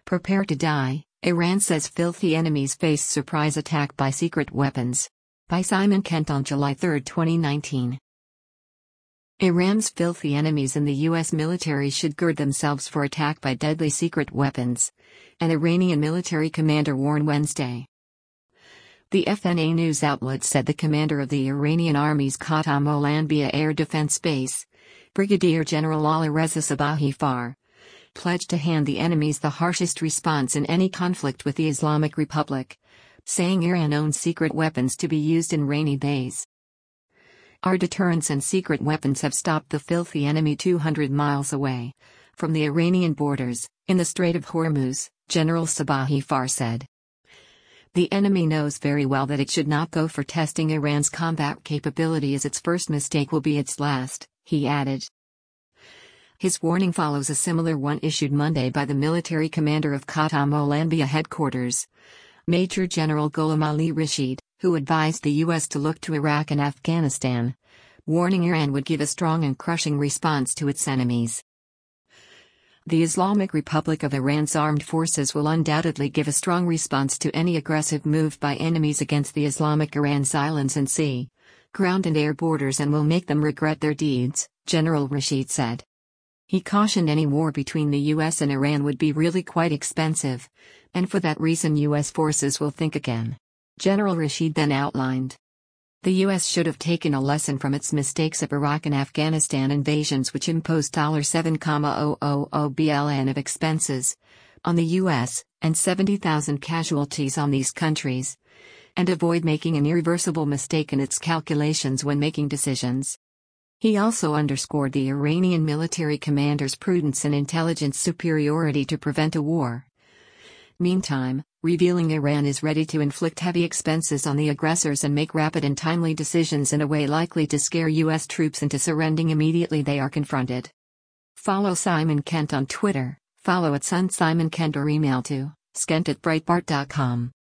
Prepare to die, Iran says filthy enemies face surprise attack by secret weapons. By Simon Kent on July 3, 2019. Iran's filthy enemies in the U.S. military should gird themselves for attack by deadly secret weapons, an Iranian military commander warned Wednesday. The FNA news outlet said the commander of the Iranian Army's Qatam Ol Anbiya Air Defense Base, Brigadier General Alireza Sabahi Far, pledged to hand the enemies the harshest response in any conflict with the Islamic Republic, saying Iran owns secret weapons to be used in rainy days. Our deterrence and secret weapons have stopped the filthy enemy 200 miles away from the Iranian borders, in the Strait of Hormuz, General Sabahi Far said. The enemy knows very well that it should not go for testing Iran's combat capability, as its first mistake will be its last, he added. His warning follows a similar one issued Monday by the military commander of Qatam Ol Anbiya headquarters, Major General Ghulam Ali Rashid, who advised the U.S. to look to Iraq and Afghanistan, warning Iran would give a strong and crushing response to its enemies. The Islamic Republic of Iran's armed forces will undoubtedly give a strong response to any aggressive move by enemies against the Islamic Iran's islands and sea, ground and air borders, and will make them regret their deeds, General Rashid said. He cautioned any war between the U.S. and Iran would be really quite expensive, and for that reason U.S. forces will think again. General Rashid then outlined. The U.S. should have taken a lesson from its mistakes of Iraq and Afghanistan invasions, which imposed $7,000 billion of expenses on the U.S. and 70,000 casualties on these countries, and avoid making an irreversible mistake in its calculations when making decisions. He also underscored the Iranian military commander's prudence and intelligence superiority to prevent a war. Meantime, revealing Iran is ready to inflict heavy expenses on the aggressors and make rapid and timely decisions in a way likely to scare U.S. troops into surrendering immediately they are confronted. Follow Simon Kent on Twitter, follow @SunSimonKent or email to skent@breitbart.com.